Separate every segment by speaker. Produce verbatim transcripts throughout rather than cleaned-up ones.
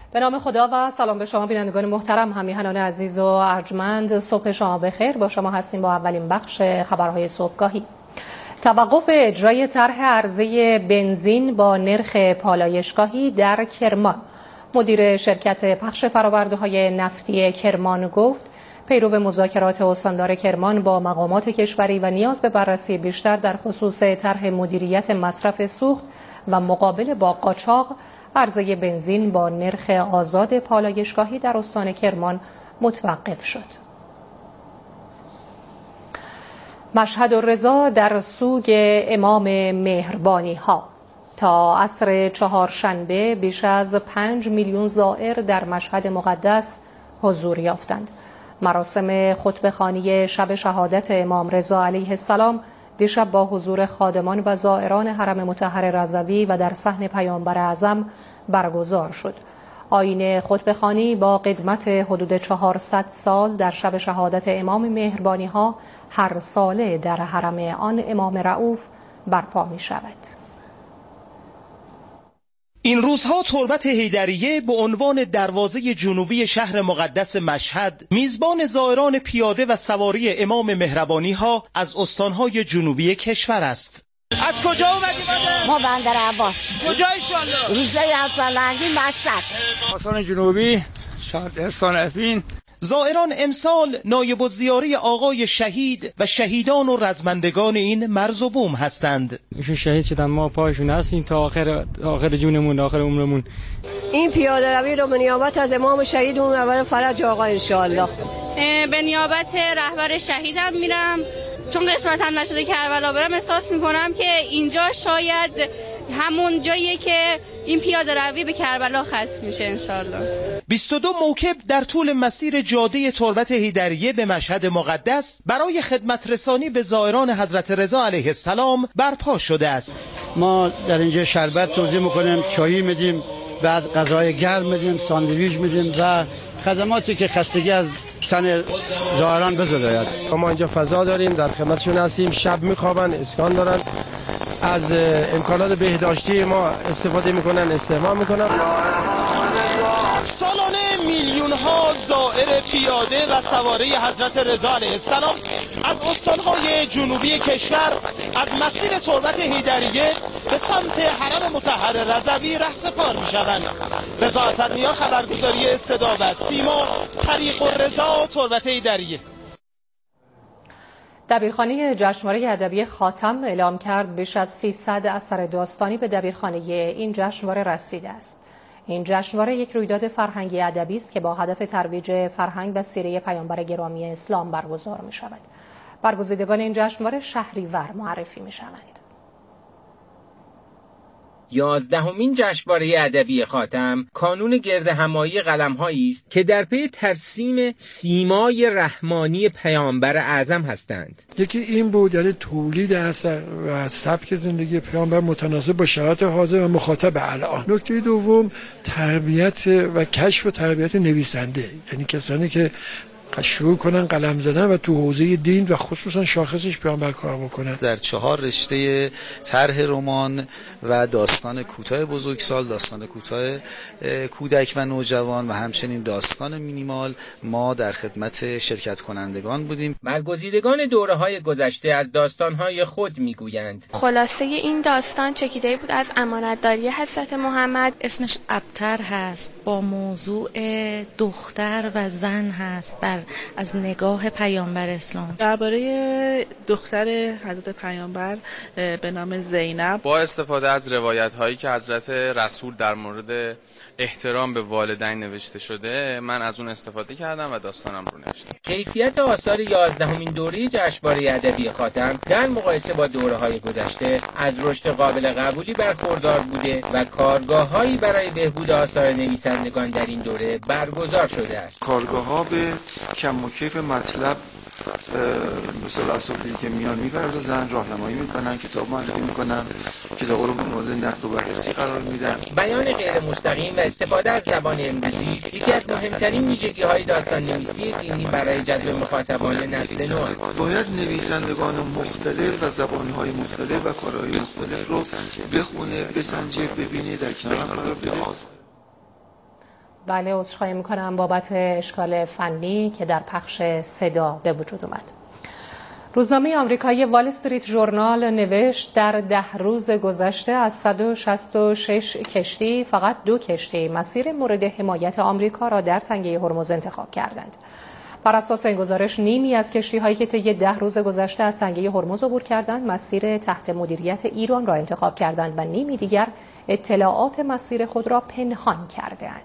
Speaker 1: به نام خدا و سلام به شما بینندگان محترم، همیهنان عزیز و ارجمند. صبح شما بخیر. با شما هستیم با اولین بخش خبرهای صبحگاهی. توقف اجرای طرح عرضه بنزین با نرخ پالایشگاهی در کرمان. مدیر شرکت پخش فرآورده‌های نفتی کرمان گفت پیرو مذاکرات استاندار کرمان با مقامات کشوری و نیاز به بررسی بیشتر در خصوص طرح مدیریت مصرف سوخت و مقابله با قاچاق، عرضه بنزین با نرخ آزاد پالایشگاهی در استان کرمان متوقف شد. مشهد الرضا در سوگ امام مهربانی ها. تا عصر چهارشنبه بیش از پنج میلیون زائر در مشهد مقدس حضور یافتند. مراسم خطبه‌خوانی شب شهادت امام رضا علیه السلام دیشب با حضور خادمان و زائران حرم مطهر رضوی و در صحن پیامبر اعظم برگزار شد. آیین خطبه‌خوانی با قدمت حدود چهارصد سال در شب شهادت امام مهربانی ها هر ساله در حرم آن امام رؤوف برپا می شود.
Speaker 2: این روزها تربت حیدریه به عنوان دروازه جنوبی شهر مقدس مشهد میزبان زائران پیاده و سواری امام مهربانی ها از استانهای جنوبی کشور است. از کجا اومدید؟
Speaker 3: ما بندر عباس.
Speaker 2: کجا انشالله؟
Speaker 3: روزه افسرلنگی مشهد.
Speaker 4: استان جنوبی شهرستان افین.
Speaker 2: زائران امسال نایب الزیاره آقای شهید و شهیدان و رزمندگان این مرز و بوم هستند.
Speaker 4: ایشون شهید شدن، ما پایشون هستیم تا آخر آخر جونمون، آخر عمرمون.
Speaker 5: این پیاده روی رو به نیابت از امام شهیدمون اول فرج آقا ان شاء الله.
Speaker 6: به نیابت رهبر شهیدم میرم، چون قسمتم نشده کربلا برم. احساس میکنم که اینجا شاید همون جاییه که این پیاده روی به کربلا ختم میشه ان شاء الله.
Speaker 2: بیست و دو موکب در طول مسیر جاده تربت حیدریه به مشهد مقدس برای خدمت رسانی به زائران حضرت رضا علیه السلام برپا شده است.
Speaker 7: ما در اینجا شربت توزیع میکنیم، چایی میدیم، بعد غذای گرم میدیم، ساندویچ میدیم و خدماتی که خستگی از تن زائران بزداید.
Speaker 8: ما اینجا فضا داریم، در خدمتشون هستیم، شب میخوابن، اسکان دارن، از امکانات بهداشتی ما استفاده میکنن، استعمال میکنن.
Speaker 2: سالانه میلیون ها زائر پیاده و سواره حضرت رضا علیه السلام از استانهای جنوبی کشور از مسیر تربت حیدریه به سمت حرم مطهر رضوی رهسپار میشوند. رضا اسدنیا، خبرگزاری صدا و سیما، طریق الرضا، تربت حیدریه.
Speaker 1: دبیرخانه جشنواره ادبی خاتم اعلام کرد بیش از سیصد اثر داستانی به دبیرخانه این جشنواره رسیده است. این جشنواره یک رویداد فرهنگی ادبی است که با هدف ترویج فرهنگ و سیره پیامبر گرامی اسلام برگزار می شود. برگزیدگان این جشنواره شهریور معرفی می شوند.
Speaker 9: یازدهمین جشنواره ادبی خاتم کانون گردهمایی قلم‌هایی است که در پی ترسیم سیمای رحمانی پیامبر اعظم هستند.
Speaker 10: یکی این بود، یعنی تولید اثر و سبک زندگی پیامبر متناسب با شرایط حاضر و مخاطب الان. نکته دوم تربیت و کشف و تربیت نویسنده، یعنی کسانی که شروع کنن قلم زدن و تو حوزه دین و خصوصا شاخصش پیامبر کار بکنن.
Speaker 11: در چهار رشته طرح رمان و داستان کوتاه بزرگسال، داستان کوتاه کودک و نوجوان و همچنین داستان مینیمال ما در خدمت شرکت کنندگان بودیم.
Speaker 9: برگزیدگان دوره‌های گذشته از داستان‌های خود میگویند.
Speaker 12: خلاصه این داستان چکیده بود از امانتداری حضرت محمد.
Speaker 13: اسمش ابتر هست، با موضوع دختر و زن هست در از نگاه پیامبر اسلام.
Speaker 14: درباره دختر حضرت پیامبر به نام زینب
Speaker 15: با استفاده از روایت هایی که حضرت رسول در مورد احترام به والدین نوشته شده، من از اون استفاده کردم و داستانم رو نوشتم.
Speaker 9: کیفیت آثار یازدهمین دوره جشنواره ادبی خاتم در مقایسه با دوره‌های گذشته از رشد قابل قبولی برخوردار بوده و کارگاه‌هایی برای بهبود آثار نویسندگان در این دوره برگزار شده است.
Speaker 16: کارگاه‌ها به کم و کیف مطلب مثلا اصولی که میان میپردازن، راهنمایی میکنن، کتاب معرفی میکنن، کتاب رو مورد نقد و بررسی قرار میدن.
Speaker 9: بیان غیر مستقیم و استفاده از زبان امروزی یکی از مهمترین ویژگی‌های داستان نویسی دینی برای جذب مخاطبان نسل نو.
Speaker 16: باید نویسندگان مختلف و زبان‌های مختلف و کارهای مختلف رو بخونه، بسنجه، ببینه، در کنار قرار بده.
Speaker 1: بله، عذرخواهی میکنم بابت اشکال فنی که در پخش صدا به وجود اومد. روزنامه آمریکایی وال استریت ژورنال نوشت در ده روز گذشته از صد و شصت و شش کشتی فقط دو کشتی مسیر مورد حمایت آمریکا را در تنگه هرمز انتخاب کردند. بر اساس این گزارش نیمی از کشتی‌هایی که طی ده روز گذشته از تنگه هرمز عبور کردند مسیر تحت مدیریت ایران را انتخاب کردند و نیمی دیگر اطلاعات مسیر خود را پنهان کردند.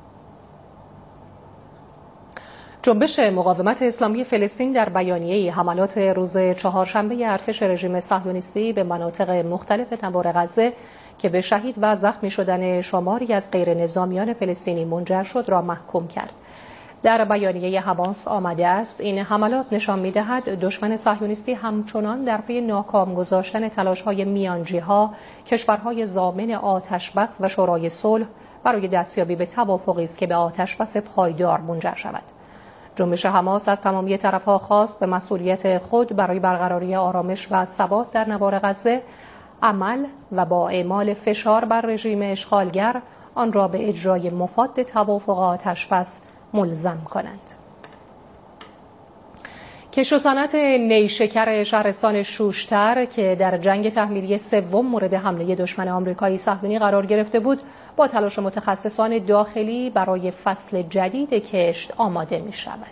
Speaker 1: جنبش مقاومت اسلامی فلسطین در بیانیه‌ای حملات روز چهارشنبه ارتش رژیم صهیونیستی به مناطق مختلف نوار غزه که به شهید و زخمی شدن شماری از غیر نظامیان فلسطینی منجر شد را محکوم کرد. در بیانیه حماس آمده است این حملات نشان می‌دهد دشمن صهیونیستی همچنان در پی ناکام گذاشتن تلاش‌های میانجی‌ها، کشورهای ضامن آتشبس و شورای صلح برای دستیابی به توافقی است که به آتشبس پایدار منجر شود. جنبش حماس از تمامی طرف‌ها خواست به مسئولیت خود برای برقراری آرامش و ثبات در نوار غزه عمل و با اعمال فشار بر رژیم اشغالگر آن را به اجرای مفاد توافق آتشبس ملزم کنند. کشت و صنعت نیشکر شهرستان شوشتر که در جنگ تحمیلی سوم مورد حمله دشمن آمریکایی صهیونی قرار گرفته بود با تلاش متخصصان داخلی برای فصل جدید کشت آماده می شود.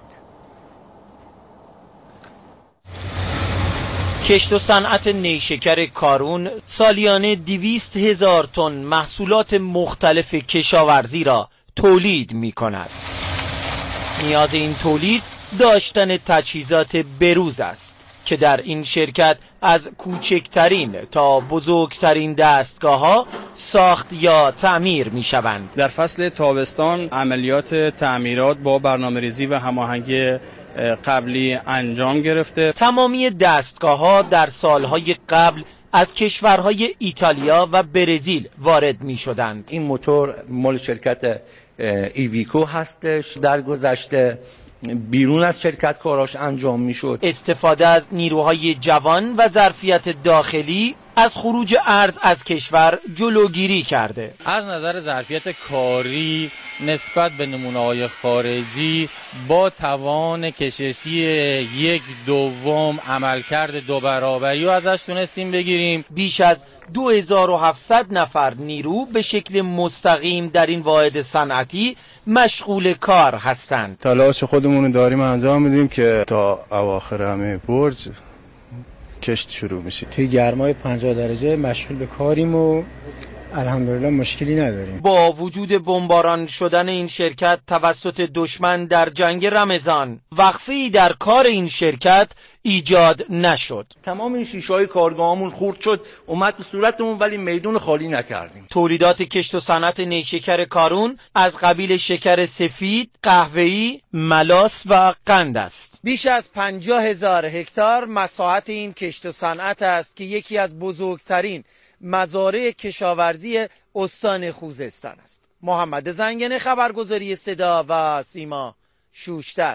Speaker 17: کشت و صنعت نیشکر کارون سالیانه دویست هزار تن محصولات مختلف کشاورزی را تولید می کند. نیاز این تولید داشتن تجهیزات بروز است که در این شرکت از کوچکترین تا بزرگترین دستگاه‌ها ساخت یا تعمیر می‌شوند.
Speaker 18: در فصل تابستان عملیات تعمیرات با برنامه‌ریزی و هماهنگی قبلی انجام گرفته.
Speaker 17: تمامی دستگاه‌ها در سالهای قبل از کشورهای ایتالیا و برزیل وارد می‌شدند.
Speaker 19: این موتور مال شرکت ایویکو هستش. در گذشته بیرون از شرکت کاراش انجام میشد.
Speaker 17: استفاده از نیروهای جوان و ظرفیت داخلی از خروج ارز از کشور جلوگیری کرده.
Speaker 20: از نظر ظرفیت کاری نسبت به نمونه‌های خارجی با توان کششی یک دوم عملکرد دو برابری رو ازش تونستیم بگیریم.
Speaker 17: بیش از دو هزار و هفتصد نفر نیرو به شکل مستقیم در این واحد صنعتی مشغول کار هستند.
Speaker 21: تلاش خودمون داریم انجام میدیم که تا اواخر همه برج کشت شروع میشه.
Speaker 22: توی گرمای پنجاه درجه مشغول به کاریم و الحمدلله مشکلی نداریم.
Speaker 17: با وجود بمباران شدن این شرکت توسط دشمن در جنگ رمضان وقفه‌ای در کار این شرکت ایجاد نشد.
Speaker 19: تمام این شیشه‌های کارگاهمون خورد شد، اومد به صورتمون ولی میدون خالی نکردیم.
Speaker 17: تولیدات کشت و صنعت نیشکر کارون از قبیل شکر سفید، قهوه‌ای، ملاس و قند است. بیش از پنجاه هزار هکتار مساحت این کشت و صنعت است که یکی از بزرگترین مزارع کشاورزی استان خوزستان است. محمد زنگنه، خبرگزاری صدا و سیما، شوشتر.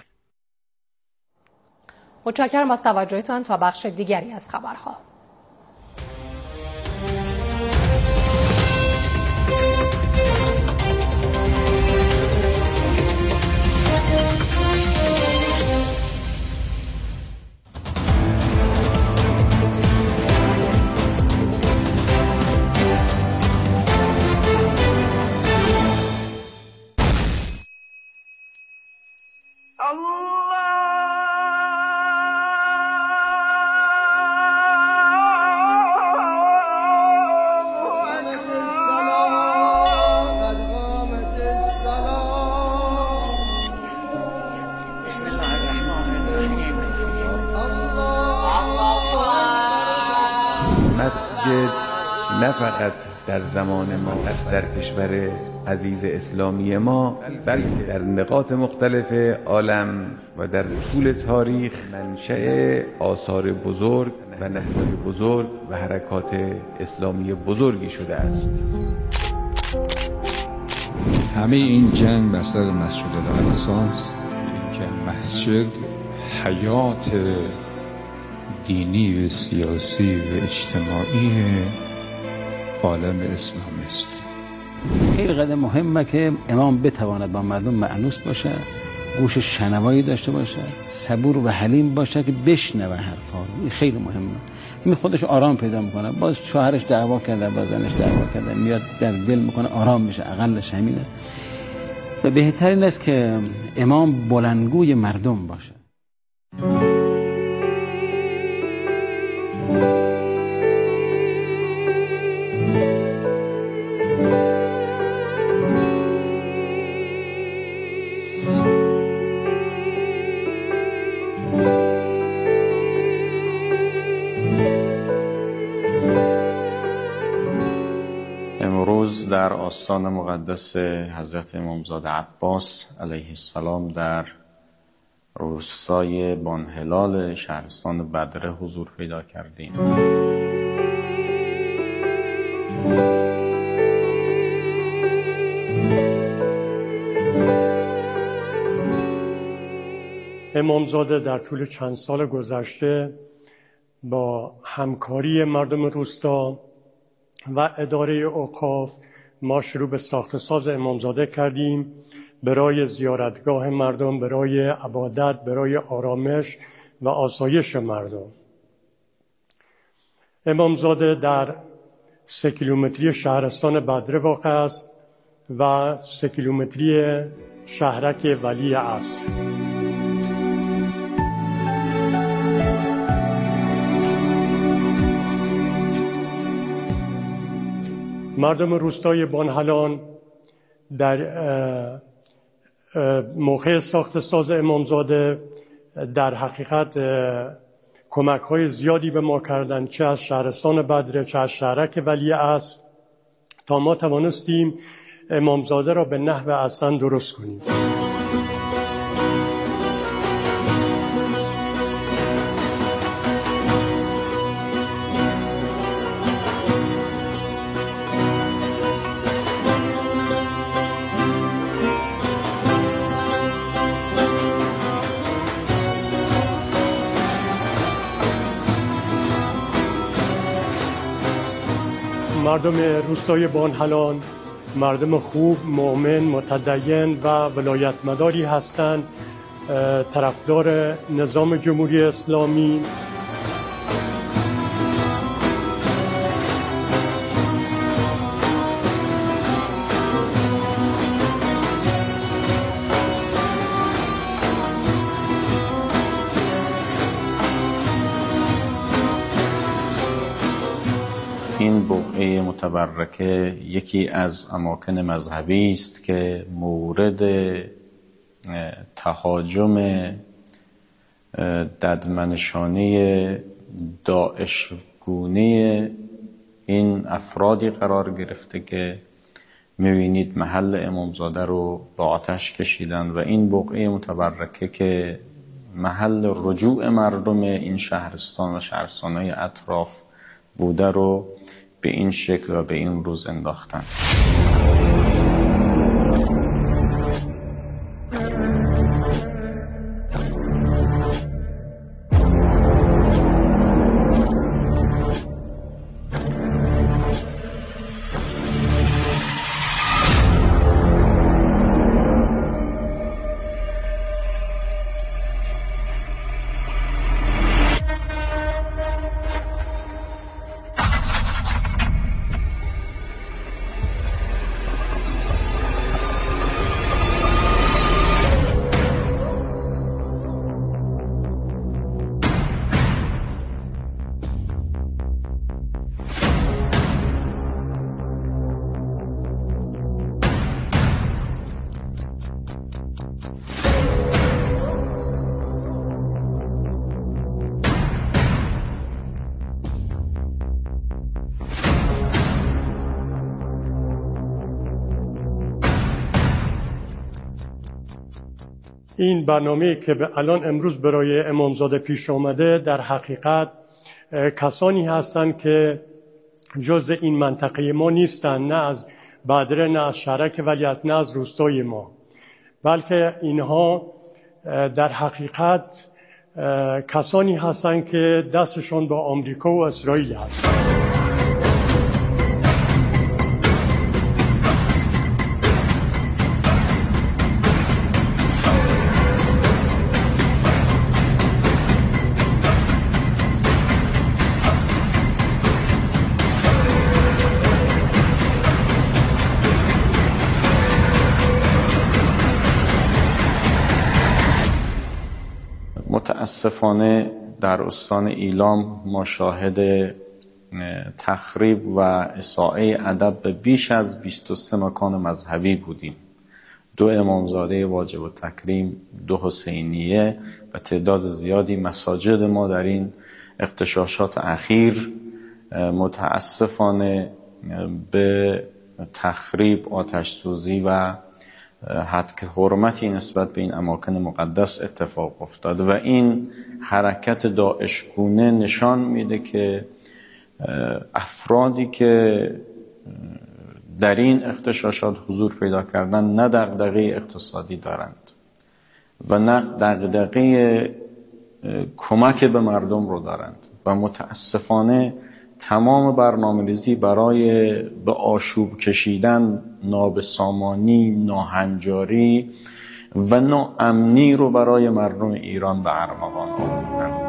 Speaker 1: متشکرم از توجهتان. تا بخش دیگری از خبرها.
Speaker 23: مسجد نه فقط در زمان ما در کشور عزیز اسلامی ما بلکه در نقاط مختلف عالم و در طول تاریخ منشأ آثار بزرگ و نهضات بزرگ و حرکات اسلامی بزرگی شده است.
Speaker 24: همه این جنگ بسر مسجد الاقصی است که مسجد حیات دینی و سیاسی و اجتماعی عالم اسلامی است.
Speaker 3: خیلی قدم مهمه که امام بتواند با مردم مأنوس باشه، گوش شنوایی داشته باشه، صبور و حلیم باشه که بشنوه حرفا رو. این خیلی مهمه. این خودش آرام پیدا میکنه. باز شوهرش دعوا کرده، باز زنش دعوا کرده، میاد در دل میکنه آرام میشه. اقلش همینه. و بهترین است که امام بلندگوی مردم باشه.
Speaker 4: امروز در آستان مقدس حضرت امامزاده عباس علیه السلام در روستای بانهلال شهرستان بدره حضور پیدا کردیم.
Speaker 5: امامزاده در طول چند سال گذشته با همکاری مردم روستا و اداره اوقاف ما شروع به ساخت ساز امامزاده کردیم برای زیارتگاه مردم، برای عبادت، برای آرامش و آسایش مردم. امامزاده در سه کیلومتری شهرستان بدره واقع است و سه کیلومتری شهرک ولی عصر. مردم روستای بانهلان در موقع ساخت ساز امامزاده در حقیقت کمک‌های زیادی به ما کردند، چه از شهرستان بدره چه از شهرک ولی عصر، تا ما توانستیم امامزاده را به نحو احسن درست کنیم. مردم روستای بانهلان مردم خوب، مؤمن، متدین و ولایتمداری هستند، طرفدار نظام جمهوری اسلامی.
Speaker 4: این بقعه متبرکه یکی از اماکن مذهبی است که مورد تهاجم ددمنشانه داعشگونه این افرادی قرار گرفته که می‌بینید محل امامزاده رو با آتش کشیدن و این بقعه متبرکه که محل رجوع مردم این شهرستان و شهرستان‌های اطراف بوده رو به این شکل و به این روز انداختن.
Speaker 5: این برنامه که به الان امروز برای امامزاده پیش آمده در حقیقت کسانی هستند که جز این منطقه ما نیستند، نه از بدره، نه از شهرک ولیعصر، نه از روستای ما، بلکه اینها در حقیقت کسانی هستند که دستشون با آمریکا و اسرائیل هست.
Speaker 4: متاسفانه در استان ایلام ما شاهد تخریب و اساءه ادب به بیش از بیست و سه مکان مذهبی بودیم. دو امامزاده واجب التکریم، دو حسینیه و تعداد زیادی مساجد ما در این اغتشاشات اخیر متاسفانه به تخریب، آتش سوزی و هتک حرمتی نسبت به این اماکن مقدس اتفاق افتاد و این حرکت داعشگونه نشان میده که افرادی که در این اغتشاشات حضور پیدا کردن نه دغدغه اقتصادی دارند و نه دغدغه کمک به مردم رو دارند و متاسفانه تمام برنامه‌ریزی برای به آشوب کشیدن، نابسامانی، ناهنجاری و ناامنی رو برای مردم ایران به ارمغان آوردند.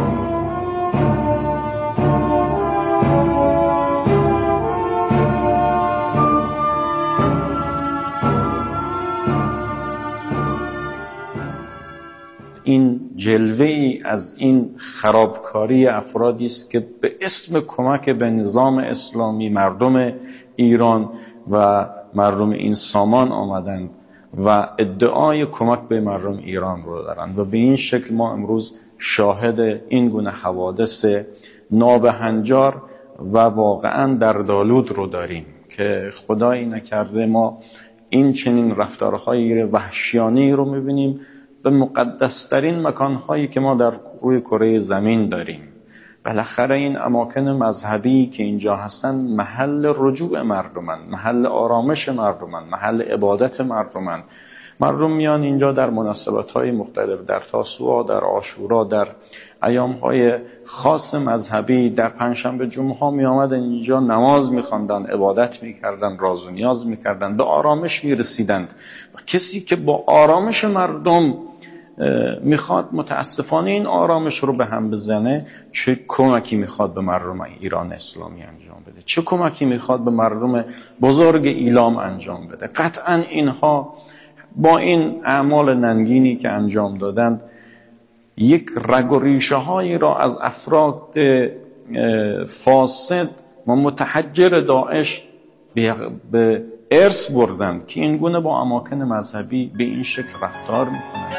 Speaker 4: این جلوه ای از این خرابکاری افرادی است که به اسم کمک به نظام اسلامی مردم ایران و مردم این سامان آمدند و ادعای کمک به مردم ایران رو دارند و به این شکل ما امروز شاهد این گونه حوادث نابهنجار و واقعا دردآلود رو داریم که خدایی نکرده ما این چنین رفتارهای وحشیانه‌ای رو می‌بینیم به مقدسترین مکانهایی که ما در روی کره زمین داریم. بالاخره این اماکن مذهبی که اینجا هستن محل رجوع مردمن، محل آرامش مردمن، محل عبادت مردمن. مردم میان اینجا در مناسبت‌های مختلف، در تاسوعا، در عاشورا، در ایام‌های خاص مذهبی، در پنجشنبه جمعه می آمدن اینجا نماز می‌خواندن، عبادت می‌کردن، راز و نیاز می‌کردن، به آرامش می‌رسیدند. و کسی که با آرامش مردم میخواد متاسفانه این آرامش رو به هم بزنه، چه کمکی میخواد به مردم ایران اسلامی انجام بده، چه کمکی میخواد به مردم بزرگ ایلام انجام بده؟ قطعا اینها با این اعمال ننگینی که انجام دادند یک رگ و ریشه هایی را از افراد فاسد و متحجر داعش به ارث بردند که این گونه با اماکن مذهبی به این شکل رفتار میکنند.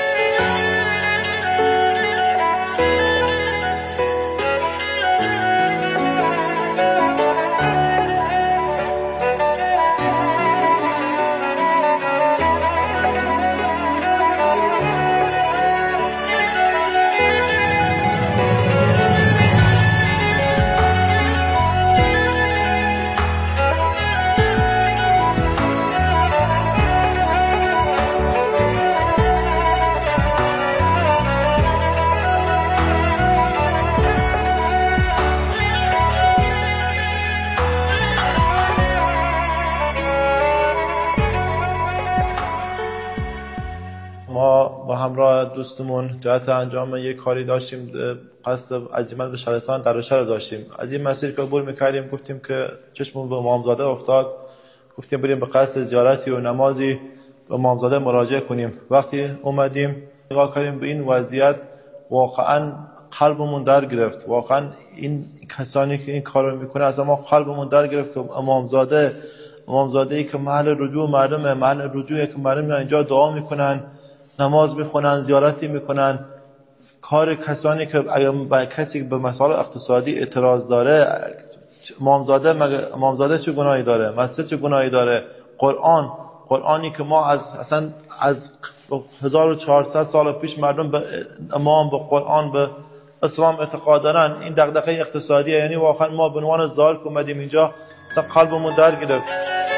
Speaker 2: همراه دوستمون جهت انجام یک کاری داشتیم، قصد عزیمت به شهرستان دروشه رو داشتیم. از این مسیر که عبور میکردیم گفتیم که چشمون به امامزاده افتاد، گفتیم بریم به قصد زیارتی و نمازی به امامزاده مراجعه کنیم. وقتی اومدیم نگاه کردیم به این وضعیت، واقعا قلبمون در گرفت. واقعا این کسانی که این کارو میکنه از ما قلبمون در گرفت که امامزاده امامزاده‌ای که محل رجوع مردمه، محل رجوعی که مردم اینجا دعا میکنن، نماز میخونن، زیارتی میکنن. کار کسانی که با کسی به مسائل اقتصادی اعتراض داره، امامزاده مگه امامزاده چه گناهی داره؟ مسجد چه گناهی داره؟ قرآن قرآنی که ما از اصلا از هزار و چهارصد سال پیش مردم به امام، به قرآن، به اسلام اعتقاد دارن، این دغدغه اقتصادیه. یعنی واقعا ما به عنوان زائر که اومدیم اینجا اصلا قلبمون در گرفت.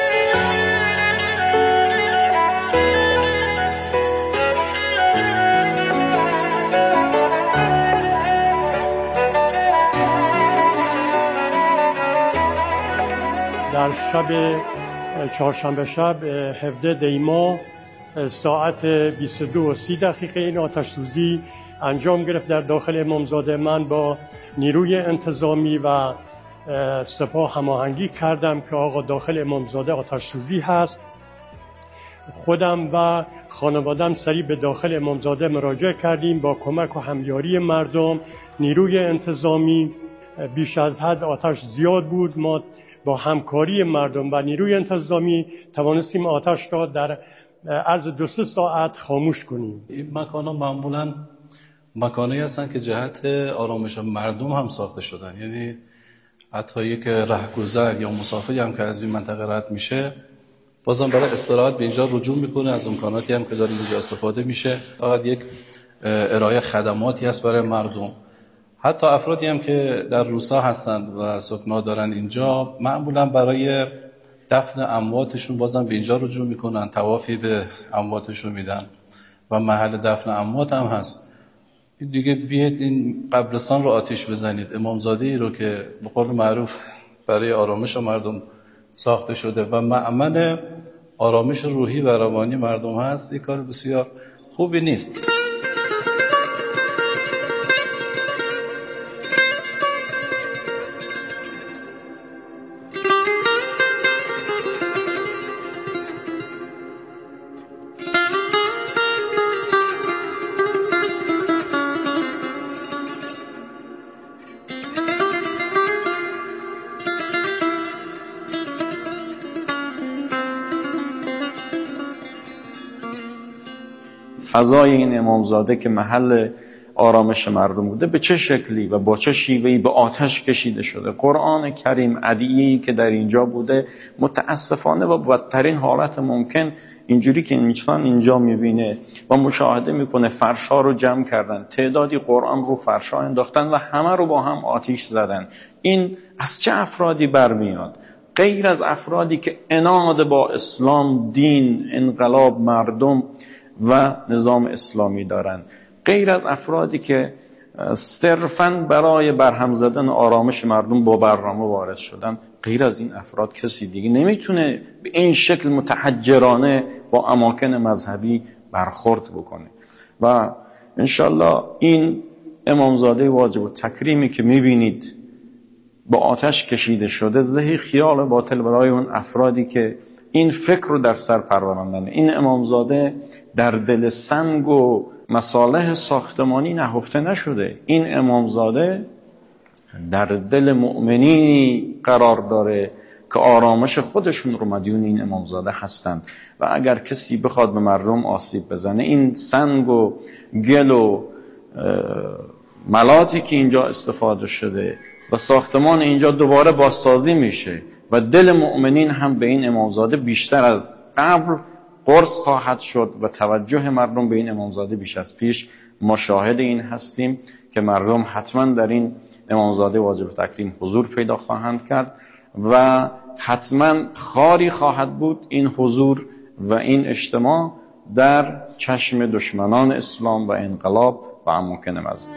Speaker 5: در شب چهارشنبه شب هفده دی ماه ساعت بیست و دو و سی دقیقه این آتش سوزی انجام گرفت در داخل امامزاده. من با نیروی انتظامی و سپاه هماهنگی کردم که آقا داخل امامزاده آتش سوزی هست خودم و خانوادم سریع به داخل امامزاده مراجعه کردیم. با کمک و همیاری مردم، نیروی انتظامی بیش از حد آتش زیاد بود، ما با همکاری مردم و نیروی انتظامی توانستیم آتش را در عرض دو سه ساعت خاموش کنیم.
Speaker 6: این مکان‌ها معمولاً مکانایی هستن که جهت آرامش مردم هم ساخته شدن، یعنی حتی یک رهگذر یا مسافری هم که از این منطقه رد میشه بازم برای استراحت به اینجا رجوع میکنه، از امکاناتی هم که داره اینجا استفاده میشه. فقط یک ارائه خدماتی هست برای مردم. حتی افرادی هم که در روستا هستند و سکنا دارن اینجا معمولا برای دفن امواتشون بازم به اینجا رجوع میکنن، طوافی به امواتشون میدن و محل دفن اموات هم هست. دیگه بیاید این قبرستان رو آتیش بزنید، امامزاده ای رو که به قول معروف برای آرامش مردم ساخته شده و مأمن آرامش روحی و روانی مردم هست، این کار بسیار خوبی نیست.
Speaker 4: فضای این امامزاده که محل آرامش مردم بوده به چه شکلی و با چه شیوهی به آتش کشیده شده. قرآن کریم ادعیه‌ای که در اینجا بوده متاسفانه با بدترین حالت ممکن اینجوری که انسان اینجا میبینه و مشاهده میکنه فرشا رو جمع کردن، تعدادی قرآن رو فرشا انداختن و همه رو با هم آتیش زدن. این از چه افرادی برمیاد؟ غیر از افرادی که عناد با اسلام، دین، انقلاب، مردم و نظام اسلامی دارن، غیر از افرادی که صرفاً برای برهم زدن آرامش مردم با برنامه وارد شدن، غیر از این افراد کسی دیگه نمیتونه به این شکل متحجرانه با اماکن مذهبی برخورد بکنه. و انشالله این امامزاده واجب التکریمی که میبینید با آتش کشیده شده زهی خیال باطل برای اون افرادی که این فکر رو در سر پروراندن. این امامزاده در دل سنگ و مصالح ساختمانی نهفته نشده. این امامزاده در دل مؤمنینی قرار داره که آرامش خودشون رو مدیون این امامزاده هستند و اگر کسی بخواد به مردم آسیب بزنه، این سنگ و گل و ملاتی که اینجا استفاده شده و ساختمان اینجا دوباره بازسازی میشه و دل مؤمنین هم به این امامزاده بیشتر از قبل قرص خواهد شد و توجه مردم به این امامزاده بیش از پیش. ما شاهد این هستیم که مردم حتما در این امامزاده واجب تکریم حضور پیدا خواهند کرد و حتما خاری خواهد بود این حضور و این اجتماع در چشم دشمنان اسلام و انقلاب و اماکن مذهب.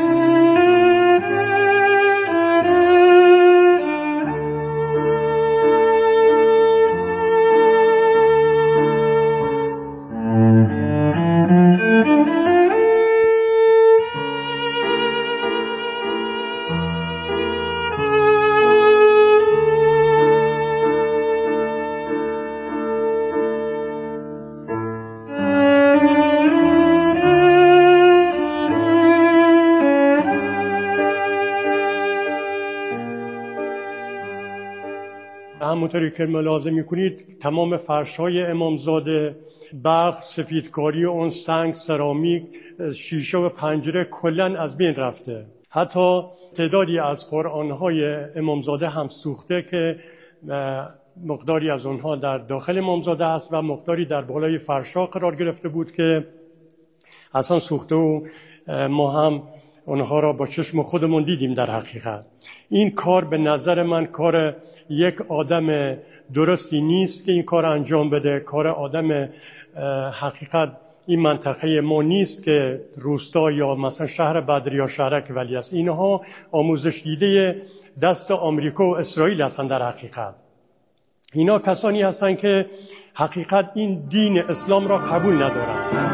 Speaker 5: همونطوری که ملاحظه میکنید تمام فرش‌های امامزاده، برق، سفیدکاری اون، سنگ، سرامیک، شیشه و پنجره کلاً از بین رفته. حتی تعدادی از قرآن‌های امامزاده هم سوخته که مقداری از اونها در داخل امامزاده است و مقداری در بالای فرش‌ها قرار گرفته بود که اصلا سوخته و ما هم اونها را با چشم خودمون دیدیم. در حقیقت این کار به نظر من کار یک آدم درستی نیست که این کار انجام بده. کار آدم حقیقت این منطقه ما نیست که روستا یا مثلا شهر بدر یا شهرک ولی است. اینها آموزش دیده دست آمریکا و اسرائیل هستند. در حقیقت اینا کسانی هستند که حقیقت این دین اسلام را قبول ندارند.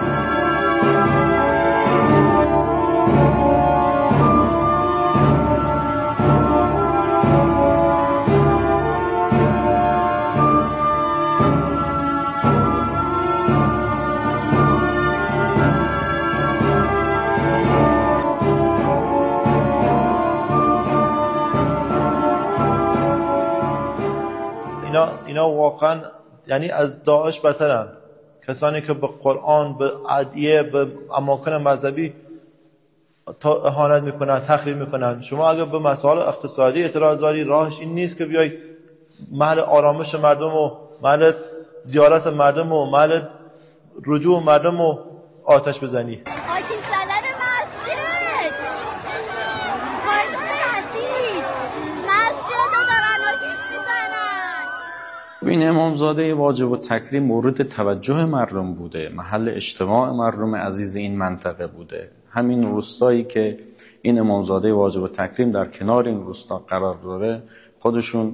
Speaker 2: واقعا یعنی از داعش بدترن، کسانی که به قرآن، به ادعیه، به اماکن مذهبی اهانت میکنن، تخریب میکنن. شما اگر به مسائل اقتصادی اعتراض داری، راهش این نیست که بیای محل آرامش مردم و محل زیارت مردم و محل رجوع مردم و آتش بزنی.
Speaker 7: آتش زدن مسجد، پایگاه بسیج، مسجد رو دارن آتش میزنن.
Speaker 4: این امامزاده واجب التکریم مورد توجه مردم بوده، محل اجتماع مردم عزیز این منطقه بوده. همین روستایی که این امامزاده واجب التکریم در کنار این روستا قرار داره، خودشون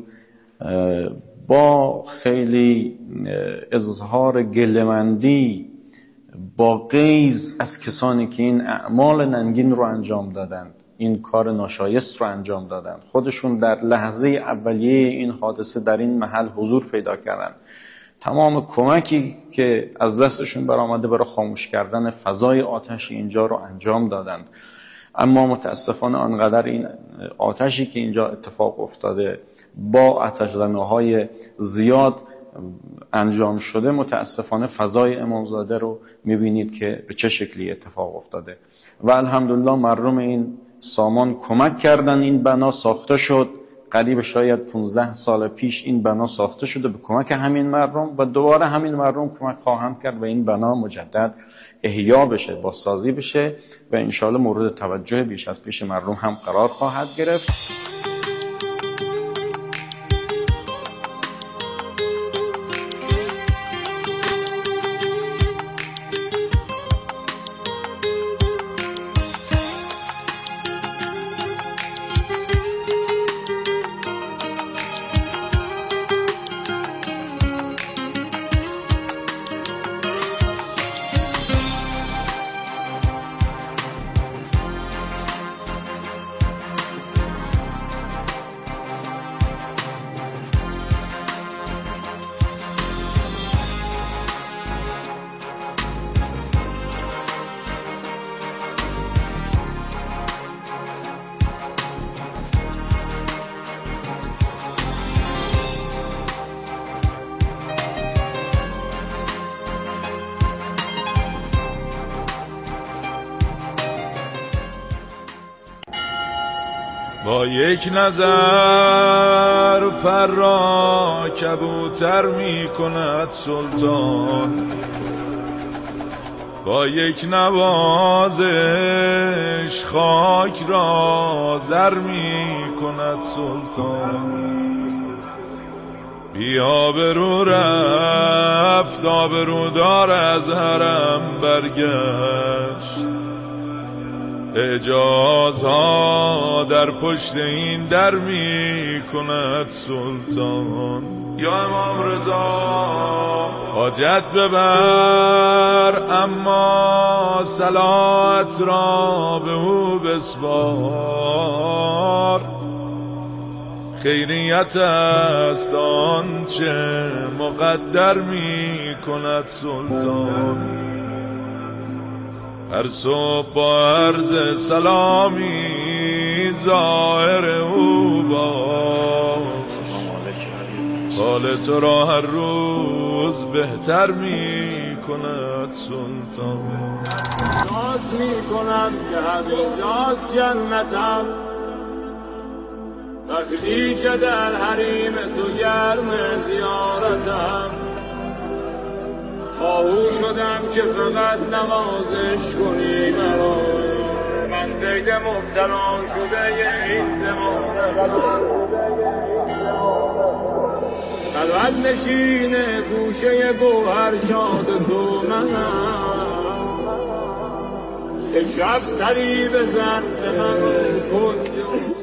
Speaker 4: با خیلی اظهار گله‌مندی، با غیظ از کسانی که این اعمال ننگین رو انجام دادند، این کار ناشایست رو انجام دادند، خودشون در لحظه اولیه این حادثه در این محل حضور پیدا کردند. تمام کمکی که از دستشون برآمده برای خاموش کردن فضای آتش اینجا رو انجام دادند. اما متاسفانه آنقدر این آتشی که اینجا اتفاق افتاده با آتش زنی‌های زیاد انجام شده، متاسفانه فضای امامزاده رو میبینید که به چه شکلی اتفاق افتاده. و الحمدلله مردم این سامان کمک کردن، این بنا ساخته شد. قریب شاید پانزده سال پیش این بنا ساخته شده به کمک همین مردم و دوباره همین مردم کمک خواهند کرد و این بنا مجدد احیا بشه، بازسازی بشه و انشالله مورد توجه بیش از پیش مردم هم قرار خواهد گرفت.
Speaker 8: با یک نظر پر را کبوتر می کند سلطان، با یک نوازش خاک را زر می کند سلطان. بیا برو رفت آبرو دار از حرم برگشت، اجازها در پشت این در می کند سلطان. یا امام رضا حاجت ببر اما صلات را به او بسپار، خیریت است آنچه مقدر می کند سلطان. هر صبح با عرض سلامی ظاهر او باش، حال تو را هر روز بهتر می کند سلطان.
Speaker 10: احساس می کنم که همینجاست جنتم، وقتی که در حریم تو گرم زیارتم. خواهو شدم که فقط نوازش کنی مرا، من زید مبتلا شده این زمانت. خلوت نشین گوشه گوهر شاد تو منم، یک شب سری بزن به من کن